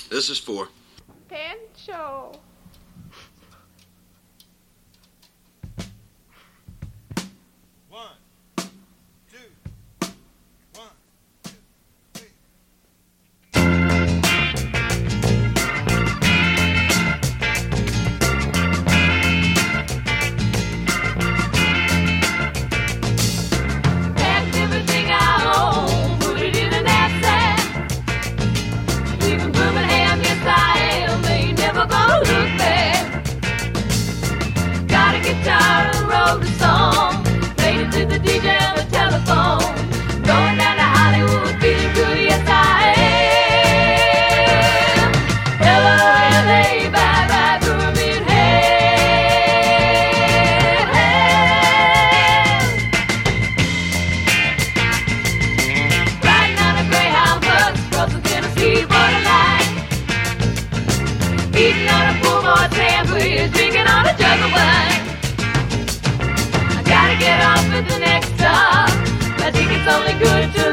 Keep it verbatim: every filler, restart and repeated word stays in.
This is for Pancho. One, two, one, two, three. Packed everything I own, put it in a knapsack. Leaving Birmingham, yes I am, ain't never gonna look back. Got a guitar and wrote a song, played it to the D J on the telephone. Going down to Hollywood, feeling good, yes I am. Hello L A, bye bye Birmingham. Riding on a Greyhound bus across the Tennessee borderline, eating on a poor boy sandwich, drinking on a jug of wine. I gotta get off at the next stop. My ticket's only good to